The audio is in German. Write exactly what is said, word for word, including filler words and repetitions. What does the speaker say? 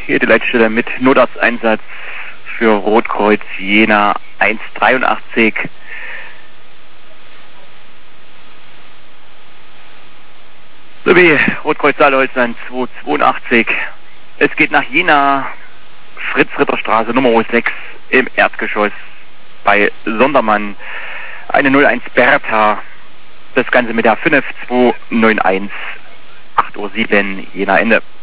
Hier die Leitstelle mit Notarzteinsatz für Rotkreuz Jena eins dreiundachtzig. Sowie Rotkreuz Saale-Holzland zwei zweiundachtzig. Es geht nach Jena, Fritz-Ritter-Straße Nummer sechs im Erdgeschoss bei Sondermann. Eine null eins Bertha. Das Ganze mit der fünf zwei neun eins. acht Uhr sieben Jena Ende.